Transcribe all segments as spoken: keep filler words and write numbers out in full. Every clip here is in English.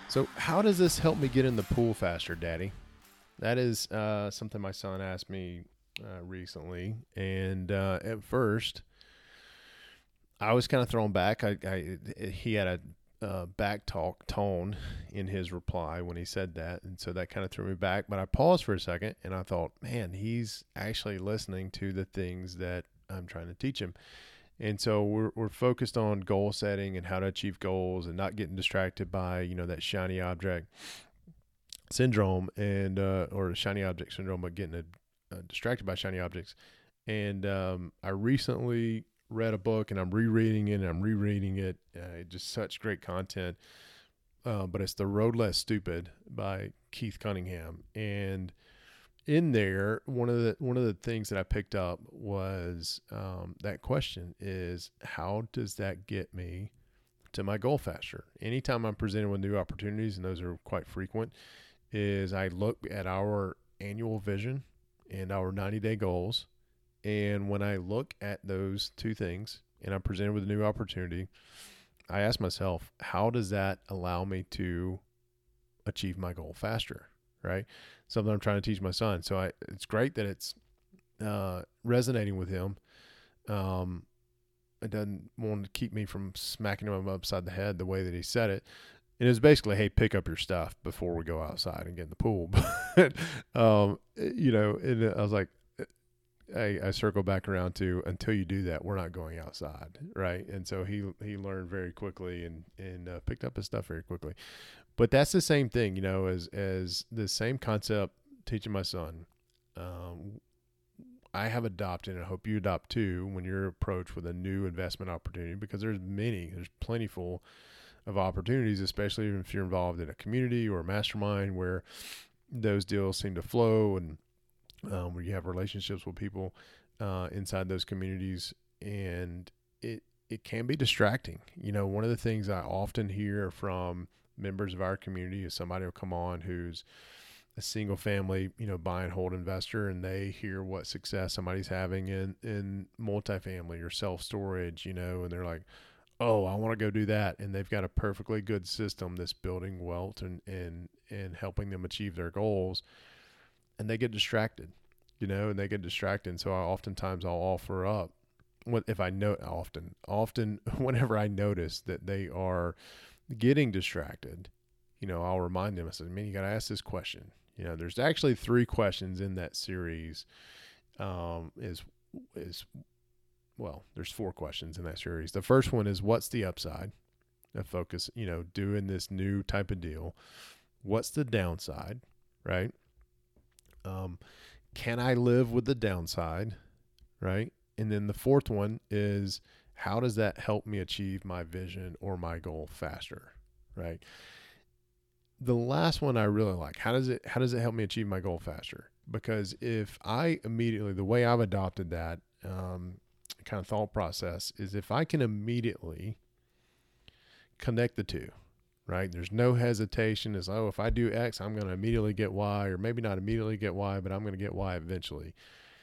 So, how does this help me get in the pool faster, Daddy? That is uh, something my son asked me uh, recently, and uh, at first, I was kind of thrown back. I, I he had a uh, back talk tone in his reply when he said that, and so that kind of threw me back. But I paused for a second, and I thought, man, he's actually listening to the things that I'm trying to teach him. And so we're we're focused on goal setting and how to achieve goals and not getting distracted by, you know, that shiny object syndrome and uh, or shiny object syndrome, but getting a, uh, distracted by shiny objects. And um, I recently read a book, and I'm rereading it, and I'm rereading it. Uh, just such great content. Uh, but it's The Road Less Stupid by Keith Cunningham. And in there, one of the one of the things that I picked up was um, that question is, how does that get me to my goal faster? Anytime I'm presented with new opportunities, and those are quite frequent, is I look at our annual vision and our ninety-day goals. And when I look at those two things and I'm presented with a new opportunity, I ask myself, how does that allow me to achieve my goal faster? Right? Something I'm trying to teach my son. So I, it's great that it's uh, resonating with him. Um, it doesn't want to keep me from smacking him upside the head the way that he said it. And it was basically, hey, pick up your stuff before we go outside and get in the pool. But, um, you know, and I was like, I, I circle back around to, until you do that, we're not going outside. Right. And so he, he learned very quickly and, and uh, picked up his stuff very quickly. But that's the same thing, you know, as, as the same concept teaching my son. Um, I have adopted, and I hope you adopt too, when you're approached with a new investment opportunity, because there's many, there's plentiful of opportunities, especially if you're involved in a community or a mastermind where those deals seem to flow, and um, where you have relationships with people uh, inside those communities, and it it can be distracting. You know, one of the things I often hear from members of our community is somebody will come on who's a single family, you know, buy and hold investor, and they hear what success somebody's having in, in multifamily or self-storage, you know, and they're like, oh, I want to go do that. And they've got a perfectly good system that's building wealth and, and, and helping them achieve their goals. And they get distracted, you know, and they get distracted. And so I oftentimes I'll offer up what if I know often, often whenever I notice that they are getting distracted, you know, I'll remind them. I said, man, you got to ask this question. You know, there's actually three questions in that series. Um, is, is, well, there's four questions in that series. The first one is, what's the upside of focus, you know, doing this new type of deal? What's the downside, right? Um, can I live with the downside, right? And then the fourth one is, how does that help me achieve my vision or my goal faster, right? The last one I really like. How does it, how does it help me achieve my goal faster? Because if I immediately, the way I've adopted that um, kind of thought process is, if I can immediately connect the two, right? There's no hesitation. It's, oh, if I do X, I'm going to immediately get Y, or maybe not immediately get Y, but I'm going to get Y eventually.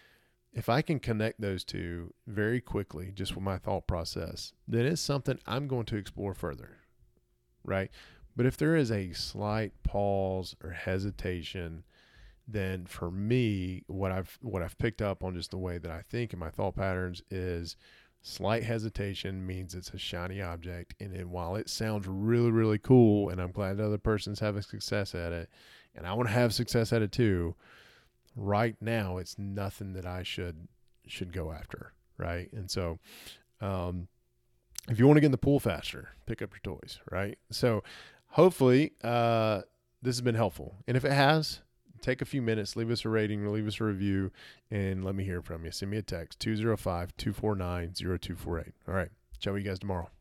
If I can connect those two very quickly, just with my thought process, then it's something I'm going to explore further, right? But if there is a slight pause or hesitation, then for me, what I've what I've picked up on just the way that I think and my thought patterns is, slight hesitation means it's a shiny object. And then while it sounds really, really cool, and I'm glad the other person's having success at it, and I want to have success at it too, right now it's nothing that I should should go after, right? And so um, if you want to get in the pool faster, pick up your toys, right? So hopefully uh, this has been helpful. And if it has, take a few minutes, leave us a rating, leave us a review, and let me hear from you. Send me a text, two oh five, two four nine, oh two four eight. All right. Chat with you guys tomorrow.